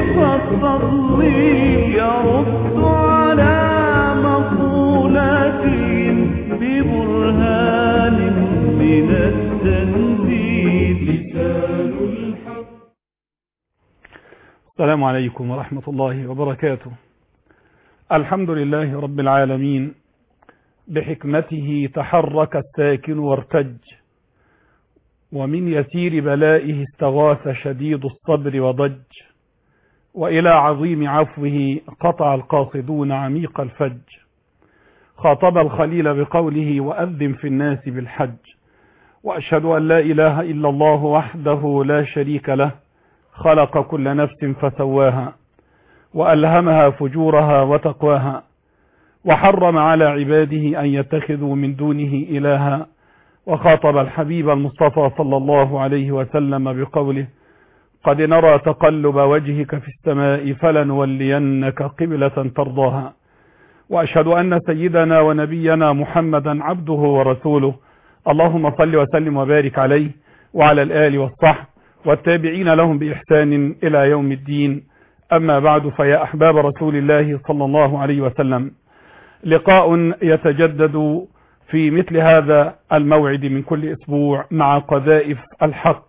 فالفضل يرد على مقولاتهم ببرهان من التنزيل لسان الحق. السلام عليكم ورحمة الله وبركاته. الحمد لله رب العالمين، بحكمته تحرك الساكن وارتج، ومن يسير بلائه استغاث شديد الصبر وضج، وإلى عظيم عفوه قطع القاصدون عميق الفج. خاطب الخليل بقوله وأذن في الناس بالحج، وأشهد أن لا إله إلا الله وحده لا شريك له، خلق كل نفس فسواها وألهمها فجورها وتقواها، وحرم على عباده أن يتخذوا من دونه إلها. وخاطب الحبيب المصطفى صلى الله عليه وسلم بقوله قد نرى تقلب وجهك في السماء فلنولينك قبلة ترضاها. وأشهد أن سيدنا ونبينا محمدا عبده ورسوله، اللهم صل وسلم وبارك عليه وعلى الآل والصحب والتابعين لهم بإحسان إلى يوم الدين. أما بعد، فيا أحباب رسول الله صلى الله عليه وسلم، لقاء يتجدد في مثل هذا الموعد من كل أسبوع مع قذائف الحق،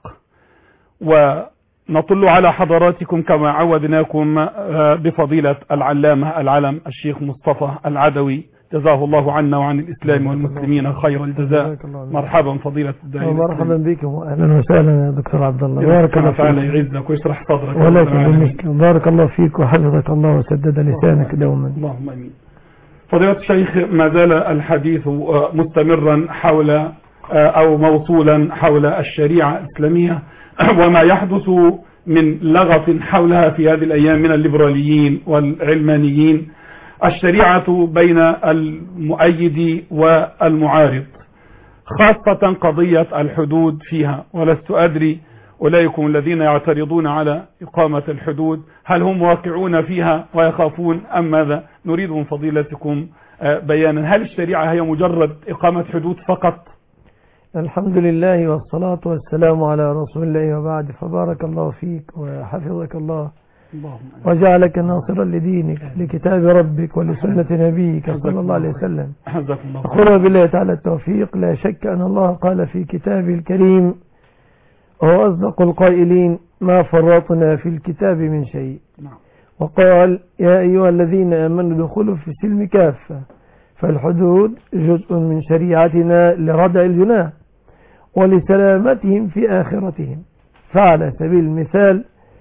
ونطل على حضراتكم كما عودناكم بفضيلة العلامة العلم الشيخ مصطفى العدوي، جزاه الله عنا وعن الإسلام والمسلمين خير الجزاء. مرحبا فضيلة الداعية. مرحبا بكم واهلا وسهلا يا دكتور عبد الله، بارك الله فيك. يعزك ويشرح صدرك. ولكن بارك الله فيك وحفظك الله وسدد لسانك دوما. اللهم امين. فضيلة الشيخ، ما زال الحديث مستمرا حول أو موصولا حول الشريعة الإسلامية وما يحدث من لغط حولها في هذه الأيام من الليبراليين والعلمانيين. الشريعة بين المؤيد والمعارض، خاصة قضية الحدود فيها، ولست أدري أولئكم الذين يعترضون على إقامة الحدود هل هم واقعون فيها ويخافون أم ماذا؟ نريد من فضيلتكم بيانا، هل الشريعة هي مجرد إقامة حدود فقط؟ الحمد لله والصلاة والسلام على رسول الله وبعد، فبارك الله فيك وحفظك الله وجعلك ناصرا لدينك لكتاب ربك ولسنة نبيك صلى الله عليه وسلم. أخبر بالله تعالى التوفيق. لا شك أن الله قال في كتابه الكريم وهو أصدق القائلين ما فرطنا في الكتاب من شيء، وقال يا أيها الذين آمنوا ادخلوا في السلم كافة، فالحدود جزء من شريعتنا لردع الجناح ولسلامتهم في آخرتهم. فعلى سبيل المثال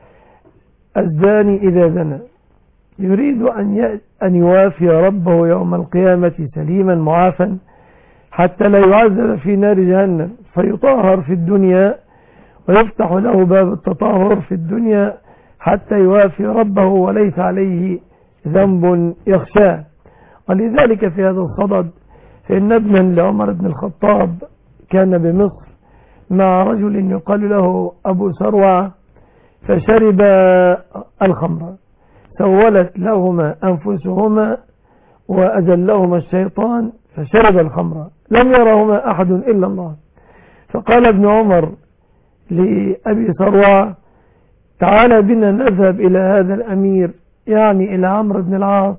الزاني إذا زنى يريد أن يوافي ربه يوم القيامة سليما معافا حتى لا يعذب في نار جهنم، فيطهر في الدنيا ويفتح له باب التطهر في الدنيا حتى يوافي ربه وليس عليه ذنب يخشاه. ولذلك في هذا الصدد فإن ابنا لعمر بن الخطاب كان بمصر مع رجل يقال له أبو سروع، فشرب الخمر، سولت لهما أنفسهما وأزلهما الشيطان فشرب الخمر، لم يرهما أحد إلا الله. فقال ابن عمر لأبي سروع تعالى بنا نذهب إلى هذا الأمير، يعني إلى عمرو بن العاص،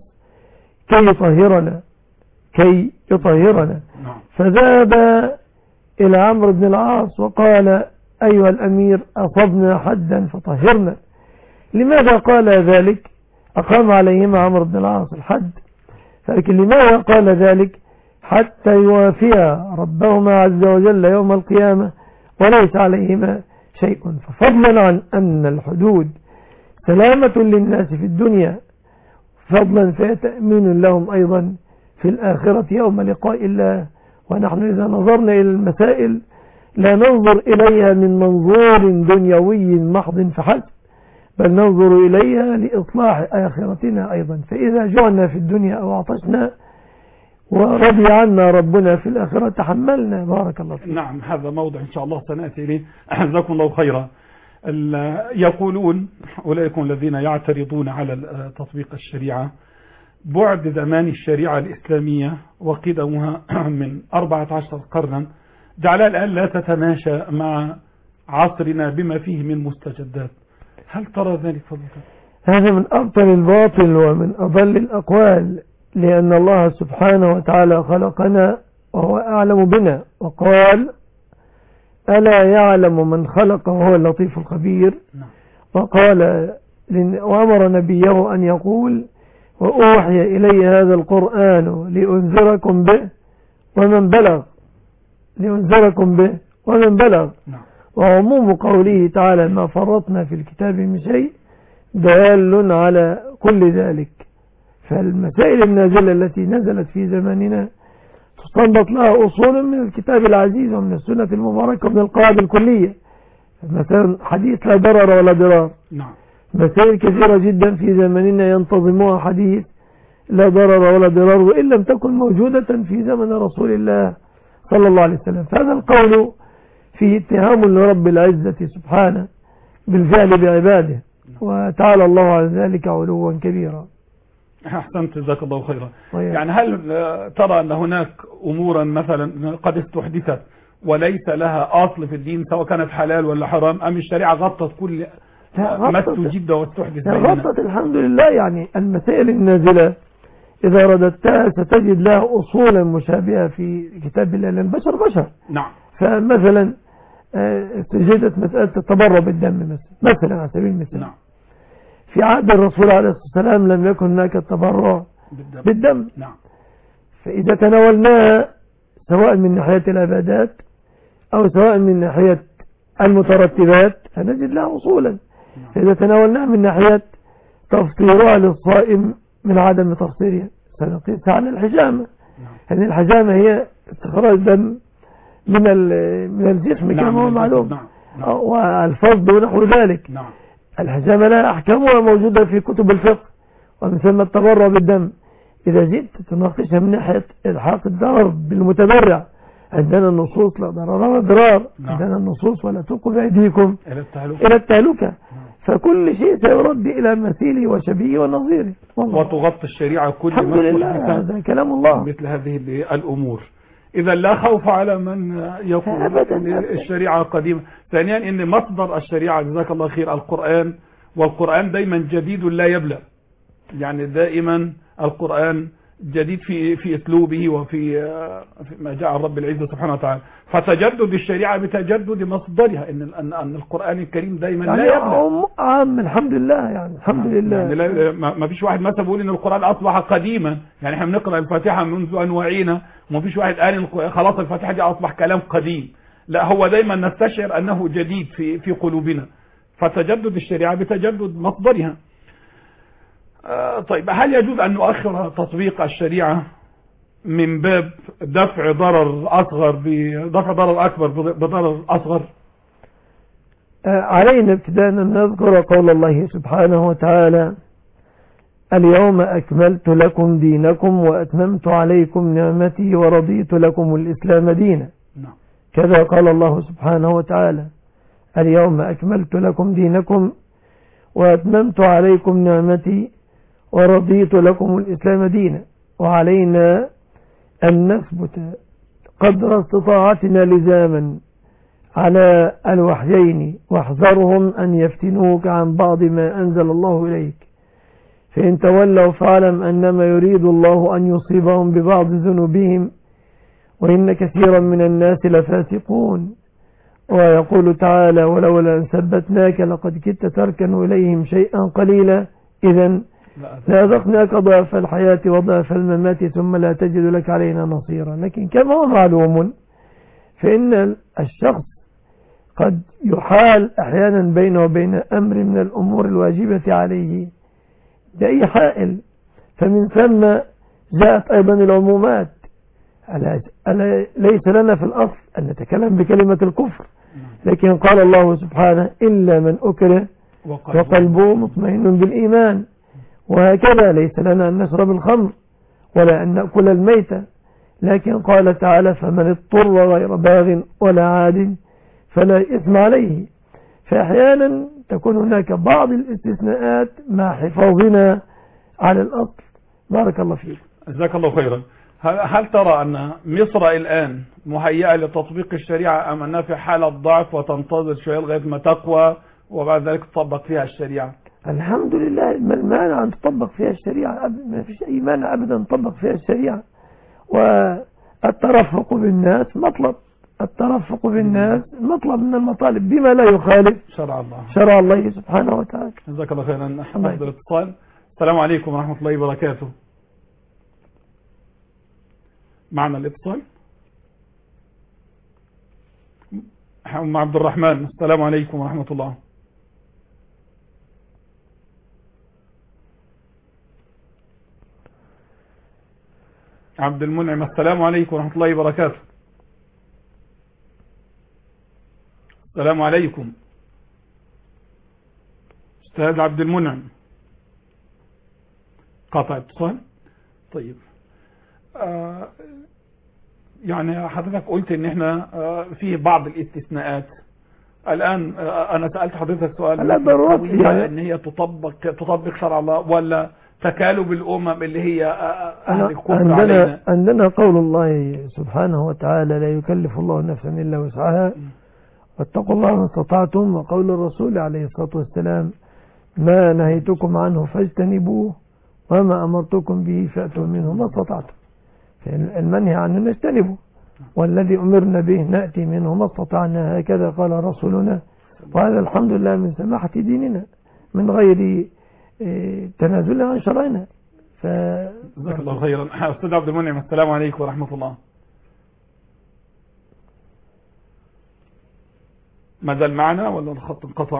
كي يطهرنا. فذهب إلى عمرو بن العاص وقال أيها الأمير أصبنا حدا فطهرنا. لماذا قال ذلك؟ أقام عليهما عمرو بن العاص الحد، لكن لماذا قال ذلك؟ حتى يوافيا ربهما عز وجل يوم القيامة وليس عليهما شيء. ففضلا عن أن الحدود سلامة للناس في الدنيا، فضلا فهي تأمين لهم أيضا في الآخرة يوم لقاء الله. ونحن إذا نظرنا إلى المسائل لا ننظر إليها من منظور دنيوي محض فحسب، بل ننظر إليها لإصلاح آخرتنا أيضا. فإذا جعنا في الدنيا أو عطشنا ورضي عنا ربنا في الآخرة تحملنا. بارك الله فيك. نعم، هذا موضع إن شاء الله سنأتي إليه. جزاكم الله خيرا. يقولون أولئكم الذين يعترضون على تطبيق الشريعة بعد زمان الشريعة الإسلامية وقدمها من 14 قرنا جعلها الآن لا تتماشى مع عصرنا بما فيه من مستجدات. هل ترى ذلك فضلك؟ هذا من أبطل الباطل ومن أضل الأقوال، لأن الله سبحانه وتعالى خلقنا وهو أعلم بنا، وقال ألا يعلم من خلق وهو اللطيف الخبير. وقال وأمر نبيه أن يقول وأوحي إلي هذا القرآن لأنذركم به ومن بلغ، لأنذركم به ومن بلغ. وعموم قوله تعالى ما فرطنا في الكتاب من شيء دال على كل ذلك. فالمسائل النازلة التي نزلت في زماننا تستنبط لها أصول من الكتاب العزيز ومن السنة المباركة ومن القواعد الكلية. مثلا حديث لا ضرر ولا ضرار، مسائل كثيرة جدا في زماننا ينتظمها حديث لا ضرر ولا ضرار، وإن لم تكن موجودة في زمن رسول الله صلى الله عليه وسلم. فهذا القول فيه اتهام لرب العزة سبحانه بالفعل بعباده، وتعالى الله عن ذلك علوا كبيرا. أحسنت، جزاك الله خيرا. يعني هل ترى أن هناك أمورا مثلا قد استحدثت وليس لها أصل في الدين سواء كانت حلال ولا حرام، أم الشريعة غطت كل ما استجد واستحدث؟ غطت الحمد لله. يعني المسائل النازلة إذا رددتها ستجد لها أصولا مشابهة في كتاب الله، لأن البشر بشر. نعم. فمثلا استجدت مسألة التبرع بالدم مثلا على سبيل المثال. نعم. في عهد الرسول عليه الصلاة والسلام لم يكن هناك التبرع بالدم. نعم. فإذا تناولناها سواء من ناحية العبادات أو سواء من ناحية المترتبات فنجد لها أصولا. نعم. فإذا تناولناها من ناحية تفطيرها للصائم من عدم تفطيرها سنقيس على الحجامة. نعم. يعني الحجامة هي استخراج دم من الجسم كما هو معلوم. نعم. والفض ونحو ذلك. نعم. الحجامة لها أحكامها موجودة في كتب الفقه، ومن ثم التبرع بالدم. إذا جئت تناقشها من ناحية إلحاق الضرر بالمتبرع عندنا النصوص لا ضرر ولا ضرار. نعم. عندنا النصوص ولا تلقوا بأيديكم إلى التهلكة. نعم. فكل شيء سيرد إلى مثيله وشبيه ونظيره. وتغطي الشريعة كل الحمد لله، هذا كلام الله مثل هذه الأمور. إذا لا خوف على من يقول الشريعة قديمة. ثانيا إن مصدر الشريعة جزاك الله خير القرآن، والقرآن دايما جديد لا يبلى. يعني دائما القرآن جديد في اسلوبه وفي ما جاء عن رب العزة سبحانه وتعالى. فتجدد الشريعة بتجدد مصدرها، ان القرآن الكريم دايما لا يبلى. عام الحمد لله. يعني الحمد لله. يعني ما فيش واحد مثلا بيقول ان القرآن اصبح قديما. يعني احنا بنقرأ الفاتحة منذ ان وعينا، وما فيش واحد قال خلاص الفاتحة دي اصبح كلام قديم. لا، هو دايما نستشعر انه جديد في قلوبنا. فتجدد الشريعة بتجدد مصدرها. طيب، هل يجوز أن نؤخر تطبيق الشريعة من باب دفع ضرر أصغر بدفع ضرر أكبر بضرر أصغر؟ علينا ابتداء أن نذكر قول الله سبحانه وتعالى اليوم أكملت لكم دينكم وأتممت عليكم نعمتي ورضيت لكم الإسلام دينا. كذا قال الله سبحانه وتعالى اليوم أكملت لكم دينكم وأتممت عليكم نعمتي ورضيت لكم الإسلام دينا. وعلينا أن نثبت قدر استطاعتنا لزاما على الوحيين، واحذرهم أن يفتنوك عن بعض ما أنزل الله إليك، فإن تولوا فاعلم أنما يريد الله أن يصيبهم ببعض ذنوبهم وإن كثيرا من الناس لفاسقون. ويقول تعالى ولولا أن ثبتناك لقد كدت تركن إليهم شيئا قليلا إذن لأذقناك ضعف الحياة وضعف الممات ثم لا تجد لك علينا نصيرا. لكن كما هو معلوم فإن الشخص قد يحال أحيانا بينه وبين أمر من الأمور الواجبة عليه بأي حائل، فمن ثم جاءت أيضا العمومات. ليس لنا في الأصل أن نتكلم بكلمة الكفر، لكن قال الله سبحانه إلا من أكره وقلبه مطمئن بالإيمان. وهكذا ليس لنا أن نشرب الخمر ولا أن نأكل الميتة، لكن قال تعالى فمن اضطر غير باغ ولا عاد فلا إثم عليه. فأحيانا تكون هناك بعض الاستثناءات مع حفاظنا على الأصل. بارك الله فيك. جزاك الله خيرا. هل ترى أن مصر الآن مهيئة لتطبيق الشريعة أم أنها في حالة ضعف وتنتظر شوية لغاية ما تقوى وبعد ذلك تطبق فيها الشريعة؟ الحمد لله ما المانع أن تطبق فيها الشريعة؟ ما فيش أي مانع أبدا أن تطبق فيها الشريعة. والترفق بالناس مطلب، الترفق بالناس مطلب من المطالب بما لا يخالف شرع الله سبحانه وتعالى. جزاك الله خيرا. نحن ناخذ الاتصال. السلام عليكم ورحمة الله وبركاته. معنا الاتصال أم عبد الرحمن. السلام عليكم ورحمة الله. عبد المنعم. السلام عليكم ورحمة الله وبركاته. السلام عليكم أستاذ عبد المنعم. قطع اتصال. طيب يعني حضرتك قلت ان احنا في بعض الاستثناءات. الان انا سألت حضرتك سؤال، لا ضروري يعني ان هي تطبق شرع الله ولا تكالب الامم اللي هي اهل الكفر علينا؟ عندنا قول الله سبحانه وتعالى لا يكلف الله نفسا الا وسعها واتقوا الله ما استطعتم، وقول الرسول عليه الصلاة والسلام ما نهيتكم عنه فاجتنبوه وما أمرتكم به فأتوا منه ما استطعتم. المنهي عنه نجتنبه والذي أمرنا به نأتي منه ما استطعنا، هكذا قال رسولنا، وهذا الحمد لله من سماحة ديننا من غير تنازل عن شرعنا. جزاك الله خيرا. أستاذ عبد المنعم السلام عليكم ورحمة الله. ما زال معنا ولا الخط انقطع؟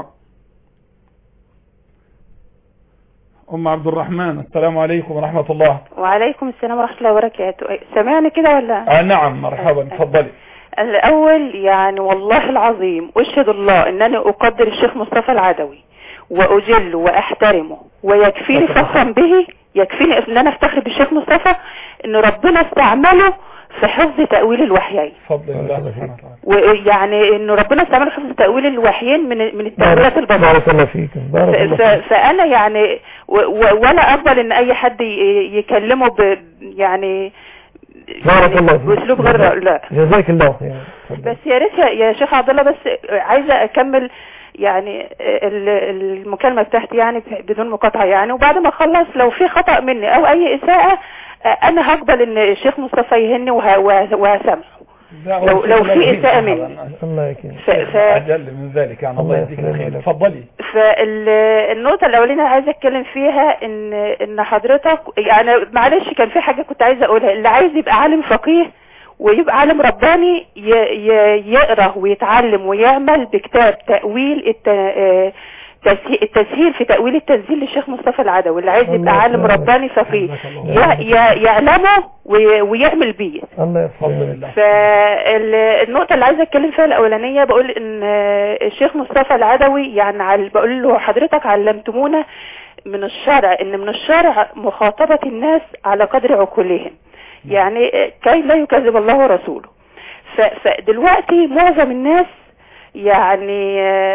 أم عبد الرحمن السلام عليكم ورحمة الله. وعليكم السلام ورحمة الله وبركاته. سمعني كده ولا؟ نعم مرحبا تفضلي. الأول يعني والله العظيم أشهد الله أنني أقدر الشيخ مصطفى العدوي وأجله وأحترمه ويكفيني فخرا به، يكفيني أن أنا أفتخر بالشيخ مصطفى أن ربنا استعمله في حفظ تأويل الوحيين. فضل الله سبحانه وتعالى. ويعني انه ربنا استعمله حفظ تأويل الوحيين من التأويلات البسيطة. بارك الله فيك. فأنا يعني ولا أقبل ان اي حد يكلمه يعني بارك الله فيك بأسلوب غير. لا جزاك الله خير. بس يا ريت يا شيخ عبد الله، بس عايزة اكمل يعني المكالمة بتاعتي يعني بدون مقاطعة يعني، وبعد ما اخلص لو في خطأ مني او اي اساءة انا هقبل ان الشيخ مصطفى يهني وهسامحه لو في اساءة مني. الله يكرمك. اجل من ذلك يعني الله يجزيك الخير. اتفضلي. فالنقطة الاولانية عايزة اتكلم فيها ان حضرتك يعني معلش كان في حاجة كنت عايزة اقولها. اللي عايز يبقى عالم فقيه ويبقى عالم رباني يقرأ ويتعلم ويعمل بكتاب تأويل التسهيل في تأويل التنزيل للشيخ مصطفى العدوي. اللي عايز يبقى عالم رباني فقيه يعلمه ويعمل بيه. الله يفضل. فالنقطة اللي عايزة اتكلم فيها الأولانية بقول ان الشيخ مصطفى العدوي يعني بقول له حضرتك علمتمونا من الشرع ان من الشرع مخاطبة الناس على قدر عقولهم، يعني كي لا يكذب الله ورسوله. فدلوقتي معظم الناس يعني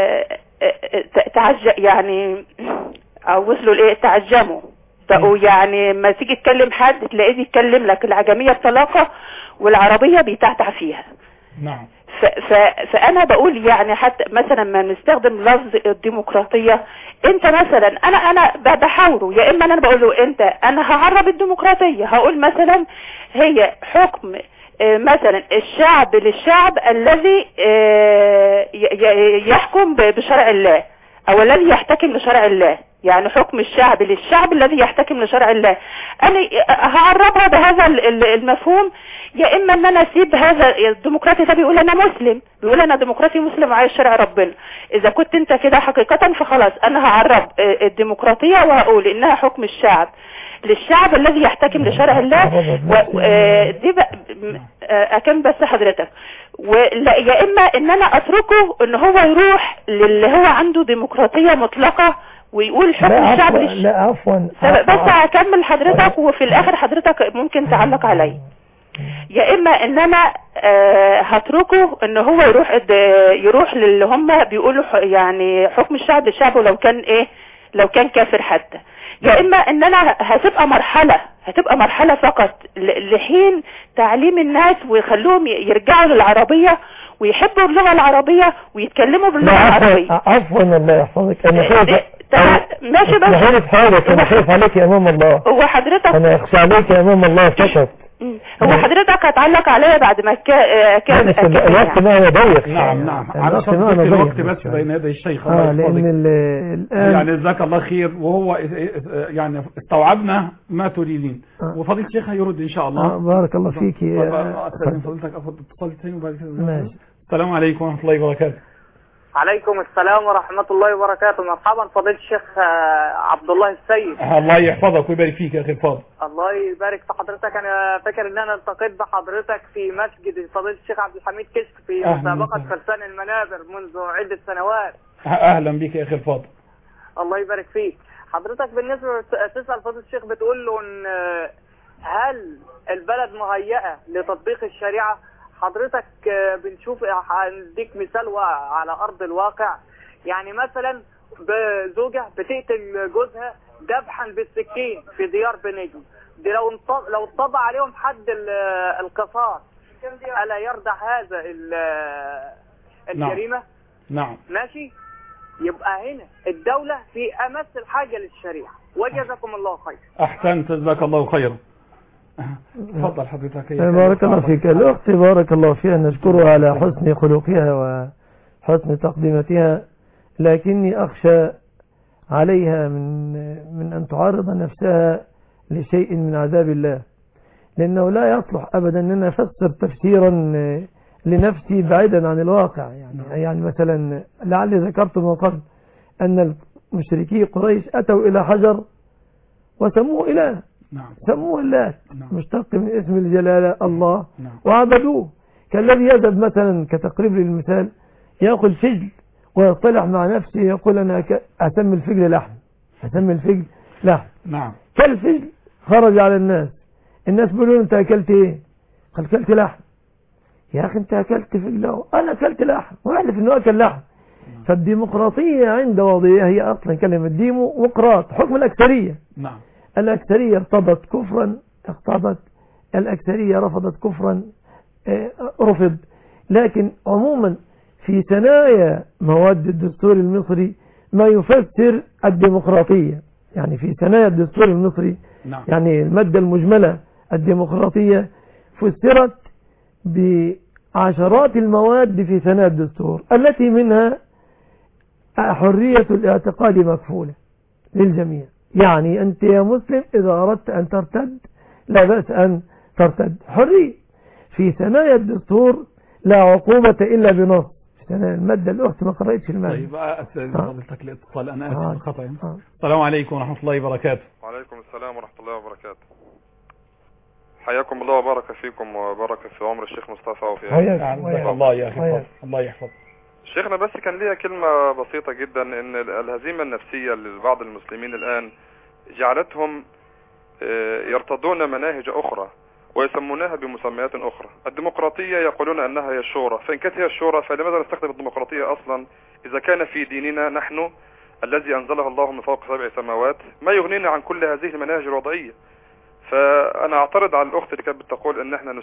يعني وصلوا لايه، تعجموا بقوا يعني ما تيجي تكلم حد تلاقيه بيتكلم لك العجمية بطلاقة والعربية بيتعتع فيها. نعم. فانا بقول يعني حتى مثلا ما نستخدم لفظ الديمقراطية. انت مثلا انا بحاوره، يا اما انا بقول له انا هعرب الديمقراطية، هقول مثلا هي حكم مثلا الشعب للشعب الذي يحكم بشرع الله او الذي يحتكم لشرع الله، يعني حكم الشعب للشعب الذي يحتكم لشرع الله. انا هعربها بهذا المفهوم، يا اما ان انا اسيب هذا الديمقراطي ده بيقول انا مسلم، بيقول انا ديمقراطي مسلم وعايش شرع ربنا. اذا كنت انت كده حقيقة فخلاص انا هعرب الديمقراطية وهقول انها حكم الشعب للشعب الذي يحتكم لشرع الله. دي اكمل بس حضرتك. يا اما ان انا اتركه ان هو يروح للي هو عنده ديمقراطية مطلقة ويقول حكم الشعب لا عفوا بس هكمل حضرتك وفي الاخر حضرتك ممكن تعلق علي. يا اما ان انا هتركه ان هو يروح للي هم بيقولوا يعني حكم الشعب للشعب ولو كان لو كان كافر حتى. يا اما ان انا هتبقى مرحلة فقط لحين تعليم الناس ويخلوهم يرجعوا للعربية ويحبوا اللغة العربية ويتكلموا باللغة العربية. عفوا الله يحفظك. انا ماشي بس اسمحي لي في حالك، انا خايف عليك يا امام الله، هو حضرتك انا اخشى عليك يا امام الله فقط. هو حضرتك هتعلق عليا بعد ما الوقت معنا ضيق. نعم علشان الوقت بس بين يدي الشيخ الله يحفظك. لان الان يعني جزاك الله خير، وهو يعني استوعبنا ما تريدين، وفضيلة الشيخ هيرد ان شاء الله. بارك الله فيك. فضيلتك اخذ اتصال ثاني وبعد كده. ماشي. السلام عليكم ورحمه الله وبركاته. عليكم السلام ورحمة الله وبركاته. مرحبا فضيلة الشيخ عبد الله السيد. الله يحفظك ويبارك فيك يا اخي الفاضل. الله يبارك في حضرتك. انا فاكر ان انا التقيت بحضرتك في مسجد فضيلة الشيخ عبد الحميد كشف في مسابقة فرسان المنابر منذ عدة سنوات. اهلا بك يا اخي الفاضل. الله يبارك فيك. حضرتك بالنسبة تسأل فضيلة الشيخ بتقول له ان هل البلد مهيئة لتطبيق الشريعة؟ حضرتك بنشوف، هنديك مثال على أرض الواقع. يعني مثلا بزوجة بتقتل جوزها ذبحا بالسكين في ديار بنجم، دي لو اتطبع عليهم حد القصاص ألا يردع هذا الجريمة؟ نعم. ماشي. يبقى هنا الدولة في أمس الحاجة للشريعة. وجزاكم الله خير. أحسنت، جزاك الله خيرا. تفضل حضرتك. بارك الله فيك. الأخت بارك الله فيها، نشكرها على حسن خلقها وحسن تقديمتها، لكني أخشى عليها من أن تعرض نفسها لشيء من عذاب الله، لأنه لا يصلح أبدا أن أفسر تفسيرا لنفسي بعيدا عن الواقع. يعني مثلا لعلي ذكرت من قبل أن المشركي قريش أتوا إلى حجر وسموه إله. نعم. سموه الله. نعم. مشتق من اسم الجلالة الله. نعم. وعبدوه. كالذي يذهب مثلا كتقريب للمثال يأكل فجل ويصطلح مع نفسه يقول أنا أسمي الفجل لحم، أسمي الفجل لحم. نعم. كالفجل خرج على الناس بيقولون أنت أكلت إيه؟ قال أكلت لحم. يا أخي أنت أكلت فجل، أنا أكلت لحم وأحلف أنه أكل لحم. فالديمقراطية عند وضعها هي أصلا كلمة ديمقراط، حكم الأكثرية. نعم. الأكثرية ارتضت كفرا اقتضت، الأكثرية رفضت كفرا رفض. لكن عموما في ثنايا مواد الدستور المصري ما يفسر الديمقراطية، يعني في ثنايا الدستور المصري. نعم. يعني المادة المجملة الديمقراطية فسرت بعشرات المواد في ثنايا الدستور، التي منها حرية الاعتقاد مكفولة للجميع. يعني أنت يا مسلم إذا أردت أن ترتد لا بأس أن ترتد، حرية. في ثنايا الدستور لا عقوبة إلا بنص. في ثنايا المادة الأخت ما قرأتش المادة. طيب فضلتك الاتصال، أنا آسف الخطأ. السلام عليكم ورحمة الله وبركاته. وعليكم السلام ورحمة الله وبركاته. حياكم الله وبارك فيكم وبارك في عمر الشيخ مصطفى وفي الله يا أخي. الله يحفظ شيخنا. بس كان ليها كلمة بسيطة جدا، ان الهزيمة النفسية لبعض المسلمين الآن جعلتهم يرتضون مناهج أخرى ويسمونها بمسميات أخرى. الديمقراطية يقولون أنها هي الشورى، فإن كانت هي الشورى فلماذا نستخدم الديمقراطية أصلا إذا كان في ديننا نحن الذي أنزله الله من فوق 7 سماوات ما يغنينا عن كل هذه المناهج الوضعية؟ فأنا أعترض على الأخت اللي كانت بتقول أن احنا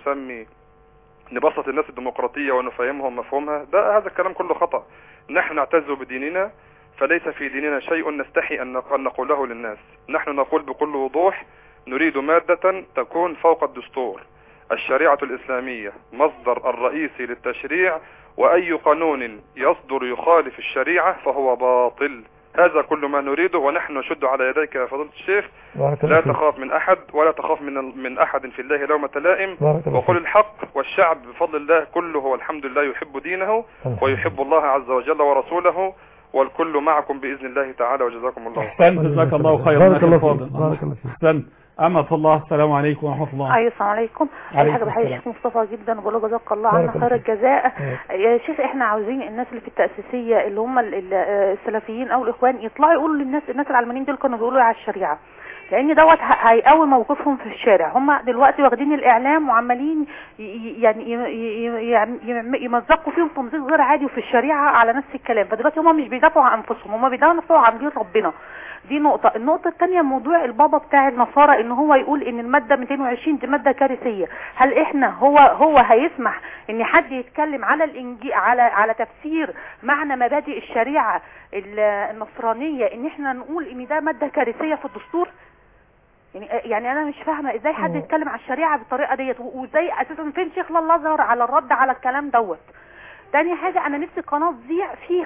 نبسط الناس الديمقراطية ونفهمهم مفهومها. هذا الكلام كله خطأ. نحن نعتز بديننا، فليس في ديننا شيء نستحي أن نقوله للناس. نحن نقول بكل وضوح نريد مادة تكون فوق الدستور. الشريعة الإسلامية مصدر الرئيسي للتشريع، وأي قانون يصدر يخالف الشريعة فهو باطل. هذا كل ما نريده، ونحن نشد على يديك يا فضيلة الشيخ. لا تخاف من أحد ولا تخاف من أحد في الله لومة لائم، وقل الحق. والشعب بفضل الله كله هو الحمد لله يحب دينه ويحب الله عز وجل ورسوله، والكل معكم بإذن الله تعالى. وجزاكم الله خيرا. أحسنت، جزاك الله خيرا. بارك الله فيك. أحسنت. أمة الله. السلام عليكم ورحمة الله. أيوة السلام عليكم. حاجة بحيي الشيخ مصطفى جدا وبقول له جزاك الله عنا خير الجزاء. يا شيخ احنا عاوزين الناس اللي في التأسيسية اللي هم السلفيين أو الإخوان يطلعوا يقولوا للناس، الناس العلمانيين دول كانوا بيقولوا على الشريعة، لان دوت هيقوي موقفهم في الشارع. هم دلوقتي واخدين الاعلام وعمالين يعني يمزقوا فيهم تمزيق غير عادي، وفي الشريعه على نفس الكلام. فدلوقتي هم مش بيدافعوا عن انفسهم، هم بيدافعوا عن دين ربنا. دي نقطة. النقطة الثانية موضوع البابا بتاع النصارى ان هو يقول ان المادة 220 دي مادة كارثية. هل احنا هو هيسمح ان حد يتكلم على الانجيل على تفسير معنى مبادئ الشريعة النصرانية ان احنا نقول ان ده مادة كارثية في الدستور؟ يعني انا مش فاهمة ازاي حد يتكلم على الشريعة بالطريقة ديت، وازاي اساسا فين شيخ الازهر على الرد على الكلام دوت. تاني حاجة انا نفسي قناة تذيع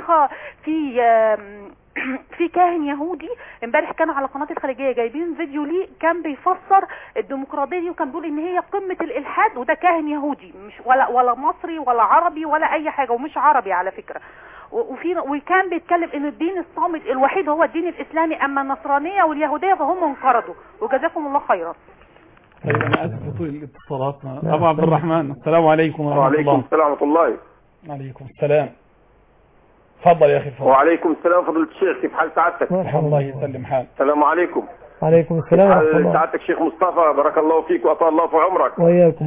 في كاهن يهودي امبارح كانوا على قناة الخارجية جايبين فيديو ليه كان بيفسر الديمقراطية دي، وكان بيقول ان هي قمة الالحاد، وده كاهن يهودي مش ولا مصري ولا عربي ولا اي حاجة، ومش عربي على فكرة. وكان بيتكلم ان الدين الصامد الوحيد هو الدين الاسلامي، اما النصرانية واليهودية فهم انقرضوا. وجزاكم الله خيرا. طيب انا اسف طول الاتصالات. ابو عبد الرحمن، السلام عليكم ورحمة الله. وعليكم السلام ورحمة الله. عليكم السلام. تفضل يا اخي. فضل. وعليكم السلام فضيلة الشيخ، كيف حال سعادتك؟ الله يسلم حال. السلام عليكم. وعليكم السلام ورحمة الله. سعادتك شيخ مصطفى، بارك الله فيك واطال الله في عمرك. وإياكم.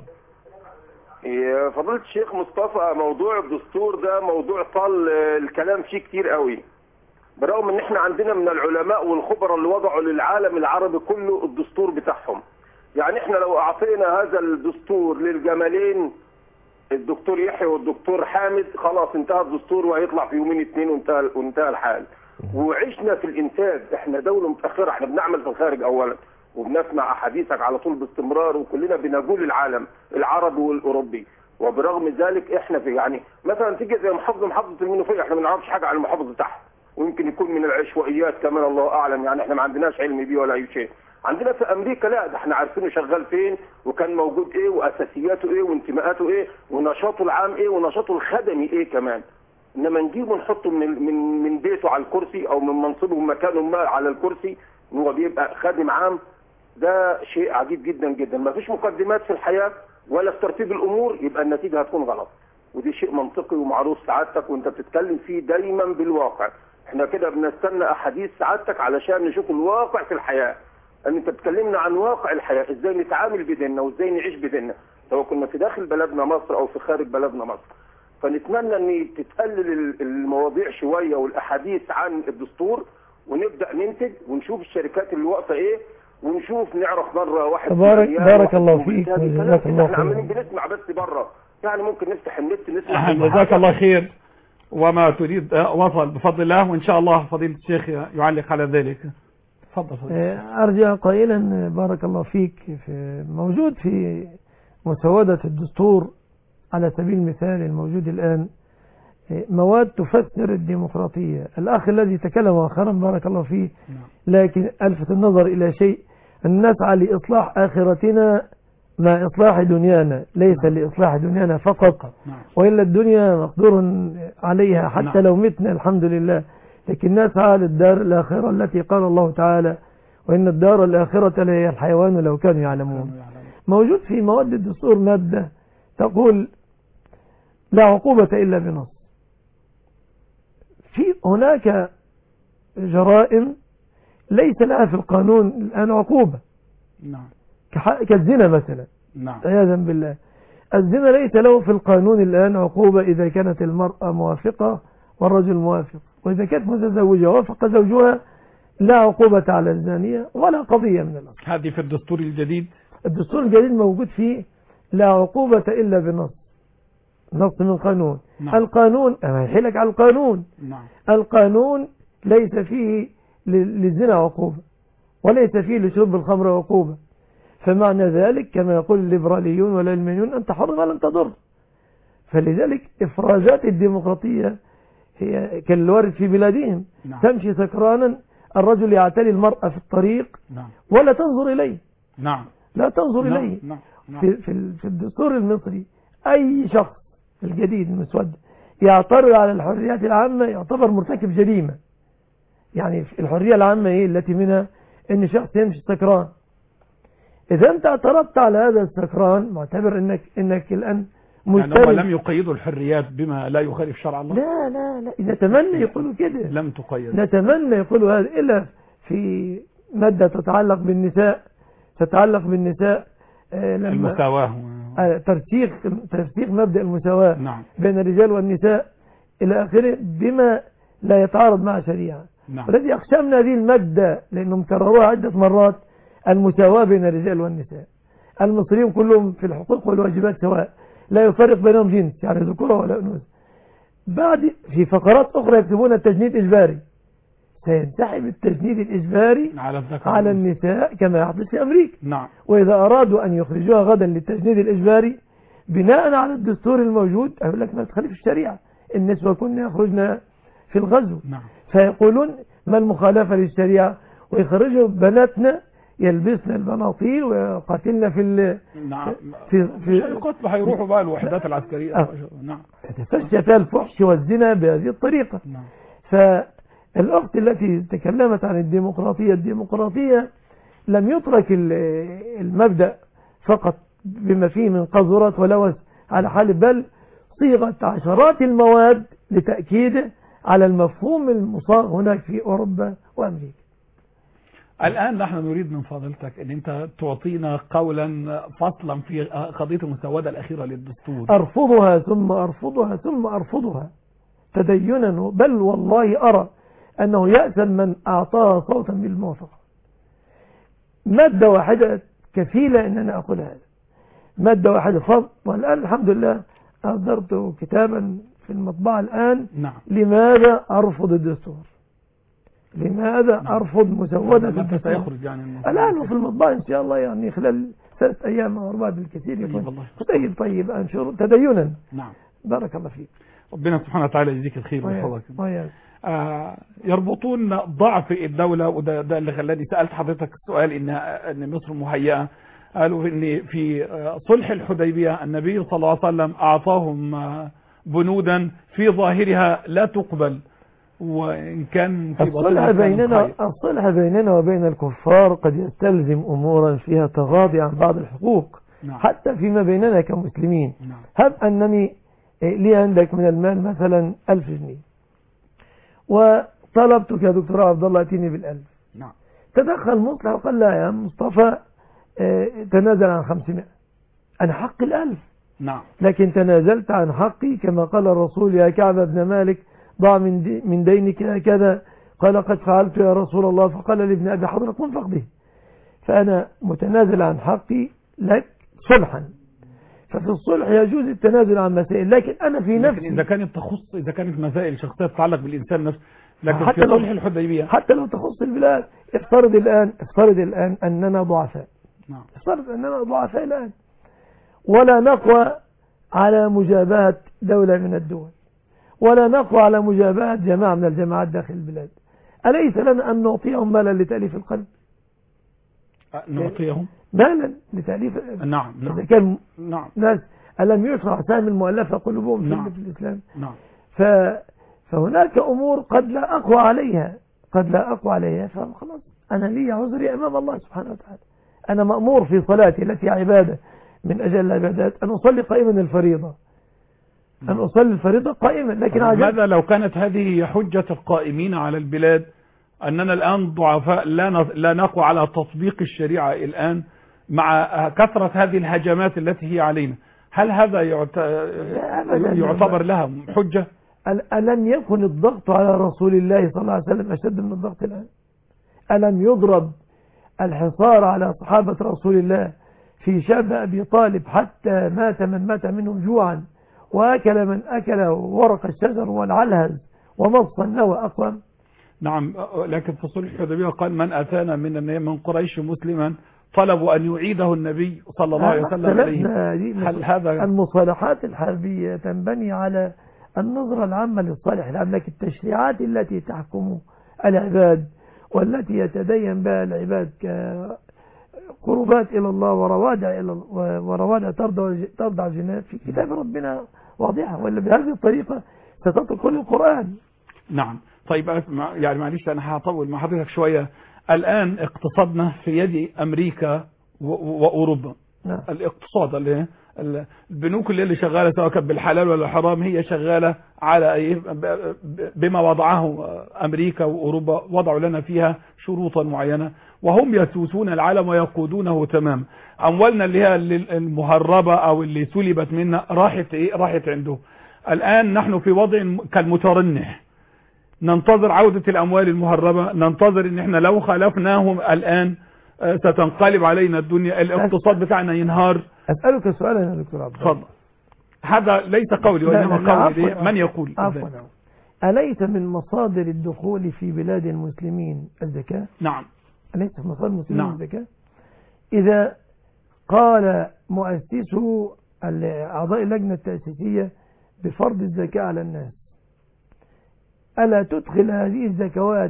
فضيلة الشيخ مصطفى، موضوع الدستور ده موضوع طال الكلام فيه كتير قوي، برغم ان احنا عندنا من العلماء والخبراء اللي وضعوا للعالم العربي كله الدستور بتاعهم. يعني احنا لو اعطينا هذا الدستور للجمالين الدكتور يحيى والدكتور حامد، خلاص انتهى الدستور وهيطلع في يومين اتنين وانتهى الحال. وعشنا في الانتاج، احنا دولة متأخرة، احنا بنعمل في الخارج اولا وبنسمع احاديثك على طول باستمرار، وكلنا بنقول العالم العربي والاوروبي. وبرغم ذلك احنا في يعني مثلا تيجي زي محافظة المنوفية، احنا ما نعرفش حاجة عن المحافظة بتاعها، ويمكن يكون من العشوائيات كمان الله اعلم، يعني احنا ما عندناش علم بيه ولا اي شيء. عندنا في امريكا لا، ده احنا عارفينه شغال فين وكان موجود ايه واساسياته ايه وانتماءاته ايه ونشاطه العام ايه ونشاطه الخدمي ايه كمان. انما نجيبه ونحطه من بيته على الكرسي او من منصبه ومكانه ما على الكرسي ان هو بيبقى خادم عام، ده شيء عجيب جدا جدا. ما فيش مقدمات في الحياه ولا في ترتيب الامور، يبقى النتيجه هتكون غلط. ودي شيء منطقي ومعروف سعادتك، وانت بتتكلم فيه دايما بالواقع. احنا كده بنستنى احاديث سعادتك علشان نشوف الواقع في الحياه. ان انت بتكلمنا عن واقع الحياه، ازاي نتعامل بديننا وازاي نعيش بديننا، سواء كنا في داخل بلدنا مصر او في خارج بلدنا مصر. فنتمنى ان تتقلل المواضيع شويه والاحاديث عن الدستور، ونبدا ننتج ونشوف الشركات اللي واقفه ايه، ونشوف نعرف مره واحد. بارك الله فيك وجزاك الله احنا عمالين بنسمع بس بره، يعني ممكن نفتح النت نسمع. جزاك الله خير. وما تريد وصل بفضل الله، وان شاء الله فضيلة الشيخ يعلق على ذلك. تفضل. ارجع قائلا بارك الله فيك، موجود في مسودة الدستور على سبيل المثال الموجود الآن مواد تفسر الديمقراطية. الأخ الذي تكلم آخرا بارك الله فيه، لكن ألفت النظر إلى شيء، أن نسعى لإصلاح آخرتنا مع إصلاح دنيانا، ليس لإصلاح دنيانا فقط، وإلا الدنيا مقدور عليها حتى لو متنا الحمد لله، لكن نسعى للدار الآخرة التي قال الله تعالى وإن الدار الآخرة لهي الحيوان لو كانوا يعلمون. موجود في مواد الدستور مادة تقول لا عقوبة إلا بنص. في هناك جرائم ليس لها في القانون الآن عقوبة، كالزنا مثلا، عياذا بالله. الزنا ليس له في القانون الآن عقوبة إذا كانت المرأة موافقة والرجل موافق، وإذا كانت متزوجة وافق زوجها لا عقوبة على الزانية ولا قضية من الأصل. هذه في الدستور الجديد. الدستور الجديد موجود فيه لا عقوبة إلا بنص، نص من قانون. القانون يحيلك على القانون. القانون ليس فيه للزنا عقوبة وليس فيه لشرب الخمر عقوبة، فمعنى ذلك كما يقول الليبراليون والعلمانيون أنت حر ما لم تضر. فلذلك إفرازات الديمقراطية هي كالوارد في بلادهم. تمشي سكرانا، الرجل يعتلي المرأة في الطريق ولا تنظر إليه. لا تنظر إليه. في الدستور المصري أي شخص الجديد المسود يعترض على الحريات العامة يعتبر مرتكب جريمة. يعني الحرية العامة هي التي منها ان شخص يمشي سكران. اذا انت اعترضت على هذا السكران معتبر انك الان يعني هم لم يقيدوا الحريات بما لا يخالف شرع الله. لا نتمنى يقولوا كده، لم تقيد. نتمنى يقولوا هذا، الا في مادة تتعلق بالنساء لما المساواة ترسيخ مبدأ المساواة نعم. بين الرجال والنساء إلى آخره بما لا يتعارض مع شريعة. نعم. والذي أخشى من هذه المادة لأنهم كرروها عدة مرات المساواة بين الرجال والنساء. المصريون كلهم في الحقوق والواجبات سواء، لا يفرق بينهم جنس يعني ذكورة ولا أنوثة. بعد في فقرات أخرى يكتبون التجنيد إجباري، سينسحب التجنيد الإجباري على النساء كما يحدث في أمريكا. نعم. وإذا أرادوا أن يخرجوها غدا للتجنيد الإجباري بناء على الدستور الموجود أقول لك ما تخالف الشريعة، النسوة كنا يخرجن في الغزو. نعم. فيقولون ما المخالفة للشريعة، ويخرجوا بناتنا يلبسن البناطيل ويقاتلن في نعم. في القتل هيروحوا بقى الوحدات العسكرية. نعم. تفشى فيها الفحش والزنا بهذه الطريقة. نعم. فالأخت التي تكلمت عن الديمقراطية لم يترك المبدأ فقط بما فيه من قذرات ولوث على حال، بل صيغت عشرات المواد لتأكيده على المفهوم المصاغ هناك في أوروبا وأمريكا. الآن نحن نريد من فضلتك أن أنت تعطينا قولا فصلا في قضية المسودة الأخيرة للدستور. أرفضها ثم أرفضها ثم أرفضها تدينا، بل والله أرى أنه يأثم من أعطاها صوتا بالموافقة. مادة واحدة كفيلة أن أنا أقول هذا، مادة واحدة فضل. والآن الحمد لله أصدرت كتابا في المطبعة الآن. نعم. لماذا أرفض الدستور، لماذا أرفض مسودة الدستور سيخرج يعني الآن وفي المطبعة إن شاء الله، يعني خلال 3 أيام أو 4 بالكثير يكون طيب أنشر تدينا. نعم. بارك الله فيك. ربنا سبحانه وتعالى يجزيك الخير ويحفظك. يربطون ضعف الدولة، وده اللي خلاني سألت حضرتك السؤال إن مصر مهيئة. قالوا إن في صلح الحديبية النبي صلى الله عليه وسلم أعطاهم بنودا في ظاهرها لا تقبل، وإن كان في الصلح بيننا وبين الكفار قد يستلزم أمورا فيها تغاضي عن بعض الحقوق. نعم. حتى فيما بيننا كمسلمين. نعم. هب أنني لي عندك من المال مثلا 1000 جنيه وطلبتك يا دكتور عبد الله اتيني بال1000. نعم. تدخل مصلح وقال لا يا مصطفى تنازل عن 500، أنا حق 1000. نعم. لكن تنازلت عن حقي كما قال الرسول يا كعب بن مالك ضع من دينك كذا، قال قد فعلت يا رسول الله، فقال لابن أبي حضرة قم فاقضه. فأنا متنازل عن حقي لك صلحا، ففي الصلح يجوز التنازل عن مسائل، لكن أنا في نفسي إذا كانت مسائل شخصية تتعلق بالإنسان نفسه، لكن في صلح الحديبية حتى لو تخص البلاد. افترض الآن أننا ضعفاء. نعم. افترض أننا ضعفاء الآن ولا نقوى على مجابهة دولة من الدول، ولا نقوى على مجابهة جماعة من الجماعات داخل البلاد. أليس لنا أن نعطيهم مالا لتأليف القلب؟ نعطيهم مالا لتأليف. نعم. إذا كان نعم. ناس ألم يشرع سهم المؤلفة قلوبهم نعم. في الإسلام. نعم. فهناك أمور قد لا أقوى عليها، فخلاص أنا لي عذري أمام الله سبحانه وتعالى. أنا مأمور في صلاتي التي عبادة من أجل العبادات أن أصلي قائما الفريضة، أن أصلي الفريضة قائما. لكن ماذا لو كانت هذه حجة القائمين على البلاد أننا الآن ضعفاء لا نقوى على تطبيق الشريعة الآن مع كثرة هذه الهجمات التي هي علينا؟ هل هذا يعتبر لها حجة؟ ألم يكن الضغط على رسول الله صلى الله عليه وسلم أشد من الضغط الآن؟ ألم يضرب الحصار على صحابة رسول الله في شعب أبي طالب حتى مات من مات منهم جوعا، وأكل من أكل ورق الشجر والعلهز ومص النوى أقوم؟ نعم. لكن في صلح الحديبية قال من أتانا من قريش مسلما طلبوا أن يعيده النبي صلى الله عليه وسلم عليه. هل هذا المصالحات الحربية تنبني على النظرة العامة للصالح العام، لكن التشريعات التي تحكم العباد والتي يتدين بها العباد كقربات إلى الله وروادع ترضع الجنات في كتاب ربنا واضحة، ولا بهذه الطريقة ستترك كل القرآن. نعم. طيب يعني معلش أنا هطول مع حضرتك شوية. الآن اقتصادنا في يد أمريكا وأوروبا. نعم. الاقتصاد البنوك اللي شغالة سواء كانت بالحلال ولا الحرام هي شغالة على بما وضعه أمريكا وأوروبا، وضعوا لنا فيها شروطا معينة، وهم يسوسون العالم ويقودونه تماما. أموالنا اللي هي المهربة أو اللي سلبت منا راحت عنده. الآن نحن في وضع كالمترنح، ننتظر عودة الأموال المهربة، ننتظر ان احنا لو خالفناهم الآن ستنقلب علينا الدنيا، الاقتصاد بتاعنا ينهار. أسألك سؤالا يا دكتور عبد الله. تفضل. هذا ليس قولي وإنما قولي من يقول. عفوا. أليس من مصادر الدخول في بلاد المسلمين الزكاة؟ نعم. أليس من مصادر المسلمين نعم. الزكاة؟ إذا قال مؤسسو أعضاء اللجنة التأسيسية بفرض الزكاة على الناس، ألا تدخل هذه الزكوات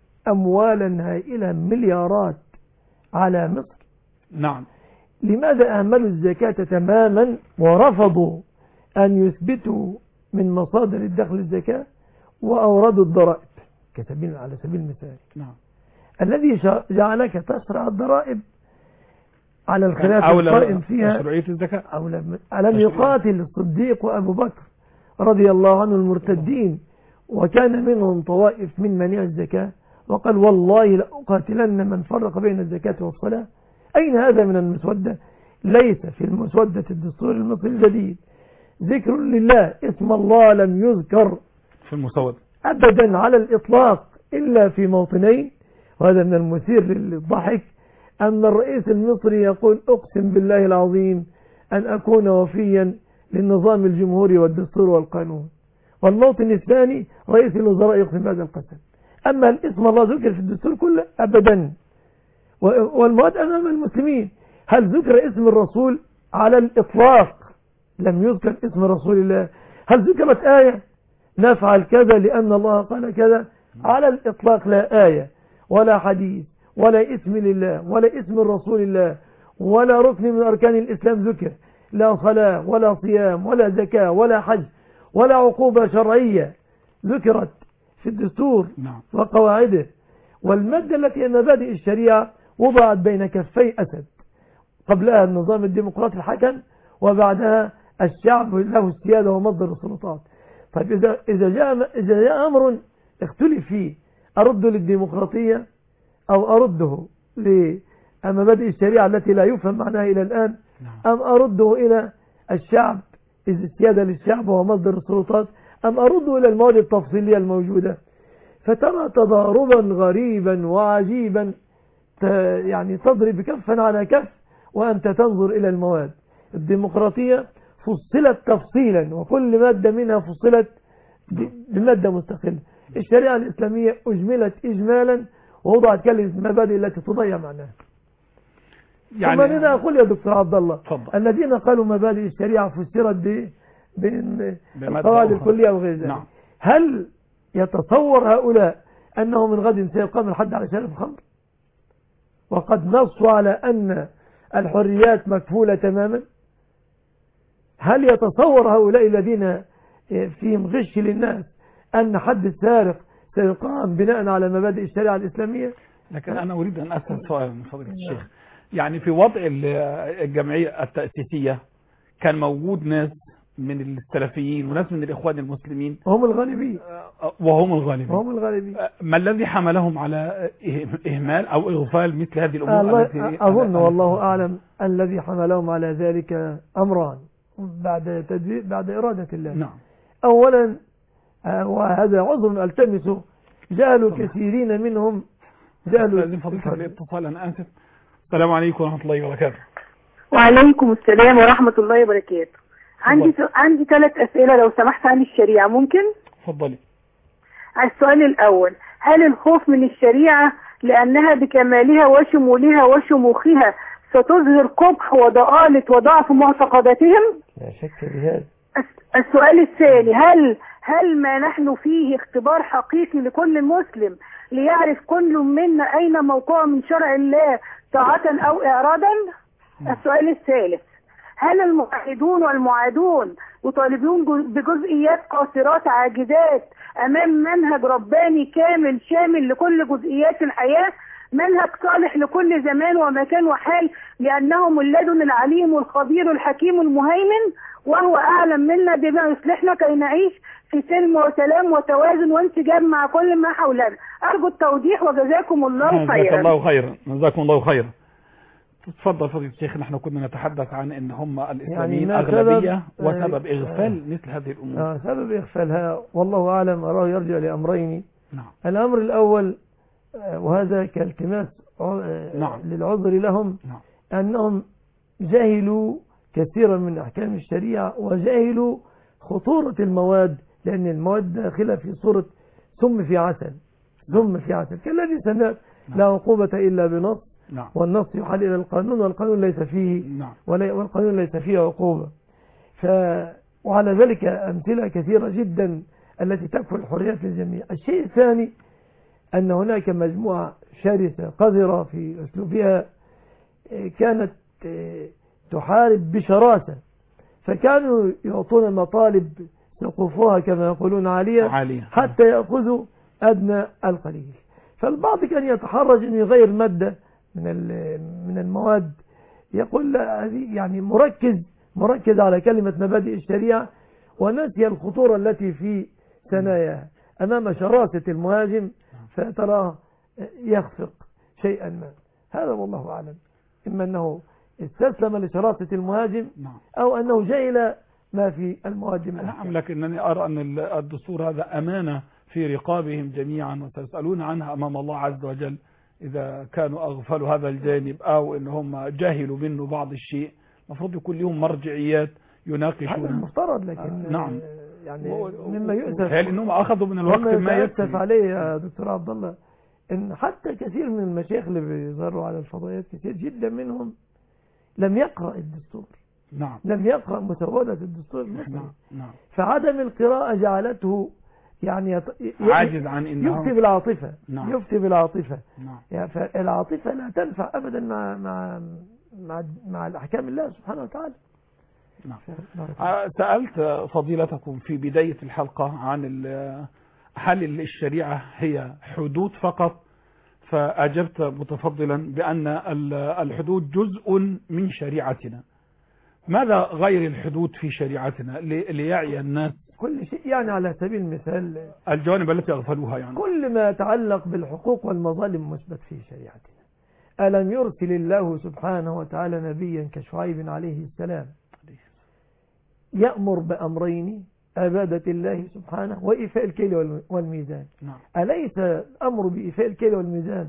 أموالا هائلة مليارات على مصر؟ نعم. لماذا أهملوا الزكاة تماما ورفضوا أن يثبتوا من مصادر الدخل الزكاة وأوردوا الضرائب على سبيل المثال؟ نعم. الذي جعلك تشرع الضرائب على الخلاف القائم فيها مشروعية الزكاة. ألم يقاتل الصديق وأبو بكر رضي الله عنه المرتدين وكان منهم طوائف من منع الزكاة وقال والله لأقاتلن من فرق بين الزكاة والصلاة؟ أين هذا من المسودة؟ ليس في المسودة الدستور المصري الجديد ذكر لله، اسم الله لم يذكر في المسودة أبدا على الإطلاق إلا في موطنين. وهذا من المثير للضحك أن الرئيس المصري يقول أقسم بالله العظيم أن أكون وفيا للنظام الجمهوري والدستور والقانون، والموطن الثاني رئيس الوزراء يقسم بهذا القسم. أما الاسم الله ذكر في الدستور كله أبدا. والمواد أمام المسلمين، هل ذكر اسم الرسول على الإطلاق؟ لم يذكر اسم رسول الله. هل ذكرت آية نفعل كذا لأن الله قال كذا؟ على الإطلاق لا آية ولا حديث ولا اسم لله ولا اسم الرسول الله ولا ركن من أركان الإسلام ذكر، لا صلاة ولا صيام ولا زكاة ولا حج ولا عقوبة شرعية ذكرت في الدستور وقواعده. والمادة التي هي مبادئ الشريعة وضعت بين كفي أسد، قبلها النظام الديمقراطي الحكم وبعدها الشعب له السيادة ومصدر السلطات. طيب إذا جاء أمر اختلف فيه أرده للديمقراطية أو أرده لمبادئ الشريعة التي لا يفهم معناها إلى الآن، أم أرده إلى الشعب إذ السيادة للشعب ومصدر السلطات، أم أرده إلى المواد التفصيلية الموجودة؟ فترى تضاربا غريبا وعجيبا، يعني تضرب كفا على كف وأنت تنظر إلى المواد. الديمقراطية فصلت تفصيلا وكل مادة منها فصلت بمادة مستقلة. الشريعة الإسلامية أجملت إجمالا ووضعت كلمة مبادئ التي تضيع معناها. ثم أنا أقول يا دكتور عبد الله الذين قالوا مبادئ الشريعة فسرت بالقواعد الكلية وغير ذلك، هل يتصور هؤلاء أنه من غد سيقام الحد على شارب الخمر وقد نصوا على أن الحريات مكفولة تماما؟ هل يتصور هؤلاء الذين فيهم غش للناس أن حد السارق سيقام بناء على مبادئ الشريعة الإسلامية؟ لكن أنا أريد أن أسأل سؤال من فضيلة الشيخ. يعني في وضع الجمعية التأسيسية كان موجود ناس من السلفيين وناس من الإخوان المسلمين وهم الغالبين ما الذي حملهم على إهمال أو إغفال مثل هذه الأمور التي أظن والله أعلم الذي حملهم على ذلك أمران بعد إرادة الله. نعم. أولا وهذا عذر ألتمسه، جهلوا كثيرين منهم لازم فضيلة الاتصال. أنا آسف. السلام عليكم ورحمة الله وبركاته. وعليكم السلام ورحمة الله وبركاته. عندي 3 أسئلة لو سمحت عن الشريعة، ممكن؟ اتفضلي. السؤال الأول، هل الخوف من الشريعة لأنها بكمالها وشمولها وشموخها ستظهر قبح وضآلة وضعف معتقداتهم؟ لا شك بهذا. السؤال الثاني، هل ما نحن فيه اختبار حقيقي لكل مسلم ليعرف كل منا أين موقعه من شرع الله طاعة أو إعراضا؟ السؤال الثالث، هل الموحدون والمعادون يطالبون بجزئيات قاصرات عاجزات أمام منهج رباني كامل شامل لكل جزئيات الحياة، منهج صالح لكل زمان ومكان وحال، لأنه من لدن العليم الخبير الحكيم المهيمن، وهو أعلم منا بما يصلحنا كي نعيش في سلم وسلام وتوازن وانسجام مع كل ما حولنا؟ أرجو التوضيح وجزاكم الله جزاك خيرا. الله خيرا، جزاكم الله خيرا. تفضل فضيلة الشيخ. نحن كنا نتحدث عن ان هم الاسلاميين يعني اغلبية وسبب اغفال مثل هذه الامور. سبب اغفالها والله اعلم، اراه يرجع لامرين. نعم. الامر الاول وهذا كالتماس نعم. للعذر لهم، نعم. انهم جهلوا كثيرا من احكام الشريعة وجهلوا خطورة المواد، لان المواد داخلة في صورة سم في عسل. سم في عسل كالذي سمعت لا عقوبة الا بنص. نعم. والنص يحال إلى القانون والقانون ليس فيه. نعم. والقانون ليس فيه عقوبة. وعلى ذلك أمثلة كثيرة جدا التي تكفل الحريات للجميع. الشيء الثاني أن هناك مجموعة شرسة قذرة في أسلوبها كانت تحارب بشراسة، فكانوا يعطون مطالب سقوفها كما يقولون عالية حتى يأخذوا أدنى القليل. فالبعض كان يتحرج أن يغير مادة من المواد، يقول لا هذه يعني مركز على كلمة مبادئ الشريعة ونسي الخطورة التي في ثناياها أمام شراسة المهاجم، فتراه يخفق شيئا ما. هذا والله أعلم، إما أنه استسلم لشراسة المهاجم أو أنه جهل ما في المواد. نعم، لكنني أرى أن الدستور هذا أمانة في رقابهم جميعا، وسيسألون عنها أمام الله عز وجل إذا كانوا أغفلوا هذا الجانب أو إن هم جاهلوا منه بعض الشيء. المفروض يكون لهم مرجعيات يناقشون. هذا المفترض، لكن نعم، يعني مما يؤسف هل إنهم أخذوا من الوقت ما يؤسف عليه يا دكتور عبد الله إن حتى كثير من المشايخ اللي بيظهروا على الفضائيات كثير جدا منهم لم يقرأ الدستور. نعم. لم يقرأ مسودة الدستور المصري. نعم. فعدم القراءة جعلته يعني عاجز عن انه يفتي بالعاطفة. نعم. يفتي بالعاطفة. نعم. يعني فالعاطفة لا تنفع ابدا مع الاحكام الله سبحانه وتعالى. نعم. سألت فضيلتكم في بداية الحلقة عن هل الشريعة هي حدود فقط، فأجبت متفضلا بأن الحدود جزء من شريعتنا. ماذا غير الحدود في شريعتنا ليعي الناس كل شيء؟ يعني على سبيل المثال الجوانب التي أغفلوها، يعني كل ما يتعلق بالحقوق والمظالم مثبت في شريعتنا. ألم يرسل الله سبحانه وتعالى نبيا كشعيب عليه السلام يأمر بأمرين: عبادة الله سبحانه وإيفاء الكيل والميزان. نعم. أليس الأمر بإيفاء الكيل والميزان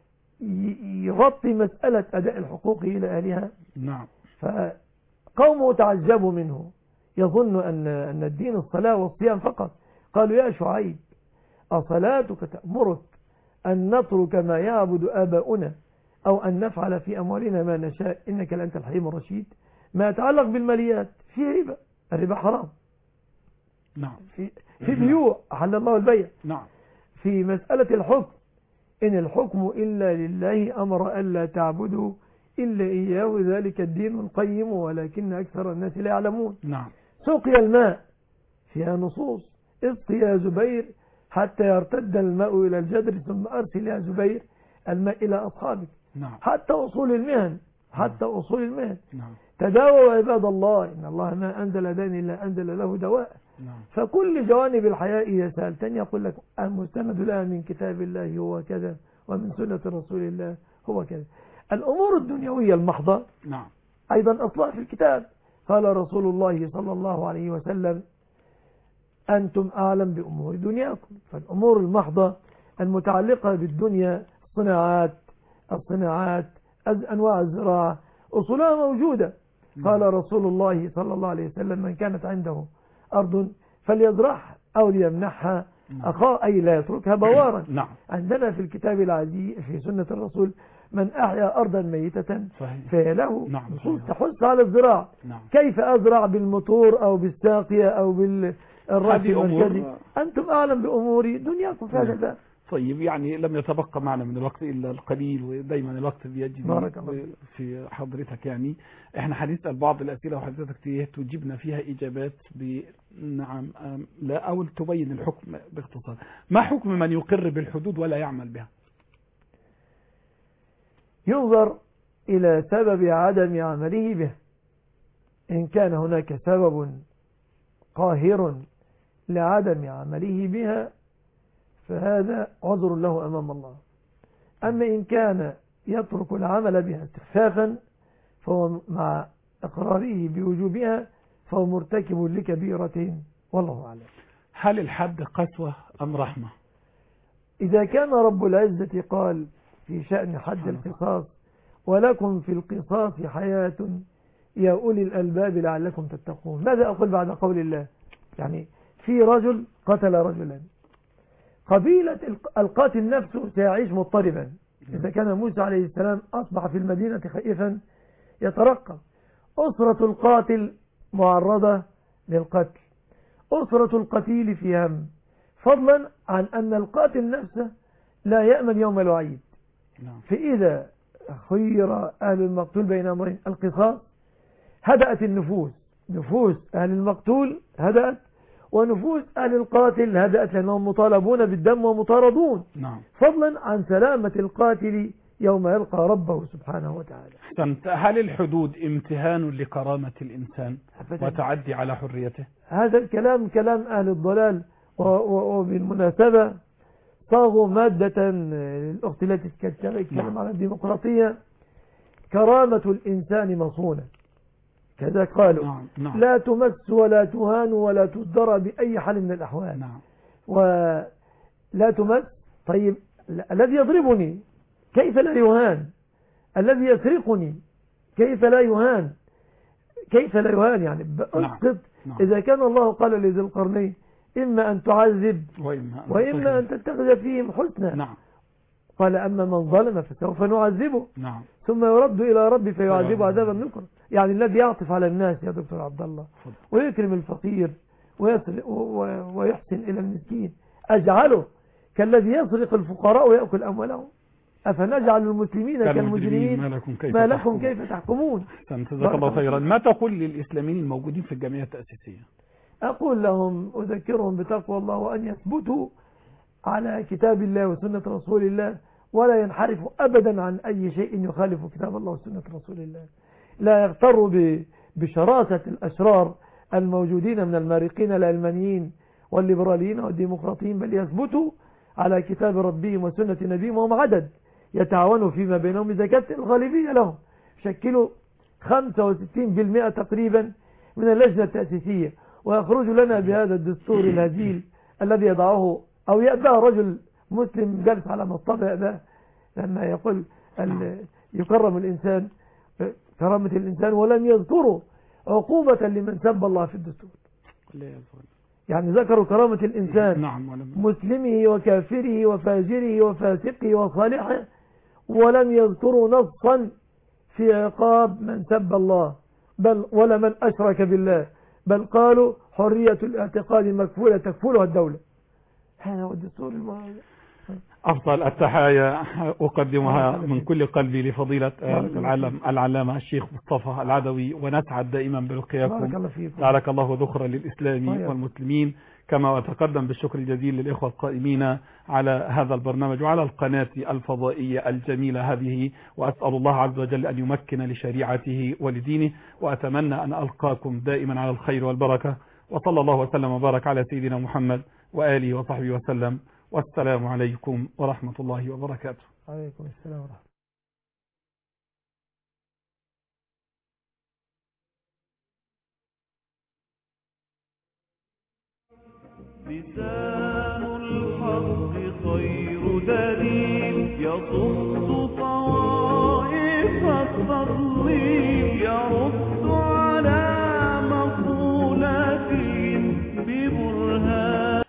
يغطي مسألة أداء الحقوق إلى أهلها؟ نعم. فقومه تعجبوا منه، يظن أن الدين الصلاة والصيام فقط. قالوا: يا شعيب، أصلاتك تأمرك أن نترك ما يعبد آباؤنا أو أن نفعل في أموالنا ما نشاء إنك لأنت الحليم الرشيد؟ ما يتعلق بالماليات فيه ربا، الربا حرام. نعم. في بيوع أحل الله البيع. نعم. في مسألة الحكم: إن الحكم إلا لله أمر ألا تعبدوا إلا إياه ذلك الدين القيم ولكن أكثر الناس لا يعلمون. نعم. سقي الماء فيها نصوص: اسق يا زبير حتى يرتد الماء إلى الجدر ثم أرسل يا زبير الماء إلى أصحابك. نعم. حتى أصول المهن. حتى أصول المهن. نعم. تداووا عباد الله إن الله ما أنزل دين إلا أنزل له دواء. نعم. فكل جوانب الحياة إذا سألتني يقول لك المستند لها من كتاب الله هو كذا ومن سنة رسول الله هو كذا. الأمور الدنيوية المحضة نعم. أيضا أصلها في الكتاب. قال رسول الله صلى الله عليه وسلم: أنتم أعلم بأمور دنياكم. فالأمور المحضة المتعلقة بالدنيا، الصناعات، أنواع الزراعة، أصولها موجودة. قال رسول الله صلى الله عليه وسلم: من كانت عنده أرض فليزرعها أو ليمنحها أخاه، أي لا يتركها بوارا. نعم. عندنا في الكتاب العزيز في سنة الرسول: من أحيا أرضا ميتة فهي له. نصوص تحث على الزراعة. نعم. كيف أزرع بالموتور أو بالساقية أو بالرأي المركزي؟ أنتم أعلم بأمور دنياكم في هذا الباب. طيب، يعني لم يتبقى معنا من الوقت إلا القليل، ودايما الوقت بيجري في حضرتك. يعني احنا هنسأل بعض الأسئلة وحضرتك تجيبنا فيها إجابات بنعم لا، أو تبين الحكم باختصار. ما حكم من يقر بالحدود ولا يعمل بها؟ ينظر إلى سبب عدم عمله به. إن كان هناك سبب قاهر لعدم عمله بها فهذا عذر له أمام الله. أما إن كان يترك العمل بها استخفافا فهو مع إقراره بوجوبها فهو مرتكب لكبيرة والله أعلم. هل الحد قسوة أم رحمة؟ إذا كان رب العزة قال في شأن حد القصاص ولكم في القصاص حياة يا أولي الألباب لعلكم تتقون، ماذا أقول بعد قول الله؟ يعني في رجل قتل رجلا، قبيلة القاتل نفسه سيعيش مضطربا. إذا كان موسى عليه السلام أصبح في المدينة خائفا يترقب، أسرة القاتل معرضة للقتل، أسرة القتيل في هم، فضلا عن أن القاتل نفسه لا يأمن يوم الوعيد. فإذا خير أهل المقتول بين أمرين القصاص هدأت النفوس، نفوس أهل المقتول هدأت ونفوس أهل القاتل هدأت لأنهم مطالبون بالدم ومطاردون، فضلا عن سلامة القاتل يوم يلقى ربه سبحانه وتعالى. هل الحدود امتهان لكرامة الإنسان وتعدي على حريته؟ هذا الكلام كلام أهل الضلال، وبالمناسبة صاغوا مادة الأخت التي تتكلم عن الديمقراطية كرامة الإنسان مصونة، كذا قالوا. لا تمس ولا تهان ولا تدرى بأي حال من الأحوال. ولا تمس. طيب الذي يضربني كيف لا يهان؟ الذي يسرقني كيف لا يهان؟ كيف لا يهان؟ يعني بأسقط. إذا كان الله قال لذي القرنين إما أن تعذب وإما أن تتخذ فيهم حسنا، قال أما من ظلم فسوف نعذبه ثم يرد إلى ربي فيعذبه عذابا نكرا. يعني الذي يعطف على الناس يا دكتور عبد الله ويكرم الفقير ويحسن إلى المسكين أجعله كالذي يسرق الفقراء ويأكل أموالهم؟ أفنجعل المسلمين كالمجرمين ما لكم كيف تحكمون؟ جزاك الله خيرا. ما تقول للإسلاميين الموجودين في الجمعية التأسيسية؟ أقول لهم أذكرهم بتقوى الله وأن يثبتوا على كتاب الله وسنة رسول الله ولا ينحرفوا أبدا عن أي شيء يخالف كتاب الله وسنة رسول الله. لا يغتروا بشراسة الأشرار الموجودين من المارقين العلمانيين والليبراليين والديمقراطيين، بل يثبتوا على كتاب ربهم وسنة نبيهم، وهم عدد يتعاونوا فيما بينهم. إذا كانت الغالبية لهم شكلوا 65% تقريبا من اللجنة التأسيسية ويخرجوا لنا بهذا الدستور الهزيل الذي يضعه أو يأباه رجل مسلم جالس على مصطفى ده لما يقول يكرم الإنسان كرامة الإنسان ولم يذكروا عقوبة لمن سب الله في الدستور. يعني ذكروا كرامة الإنسان مسلمه وكافره وفاجره وفاسقه وصالحه ولم يذكروا نصا في عقاب من سب الله بل ولا من أشرك بالله، بل قالوا حرية الاعتقاد مكفولة تكفلها الدولة. هذا هو الدستور أفضل التحايا أقدمها من كل قلبي لفضيلة العلامة الشيخ مصطفى العدوي، ونسعد دائما بلقياكم. جعلك الله ذخرا للإسلام والمسلمين، كما أتقدم بالشكر الجزيل للإخوة القائمين على هذا البرنامج وعلى القناة الفضائية الجميلة هذه، وأسأل الله عز وجل أن يمكن لشريعته ولدينه، وأتمنى أن ألقاكم دائما على الخير والبركة، وصلى الله وسلم وبارك على سيدنا محمد وآله وصحبه وسلم، والسلام عليكم ورحمة الله وبركاته. عليكم السلام ورحمة الله. لسان الحق خير دليل يصد طوائف التضليل يرد على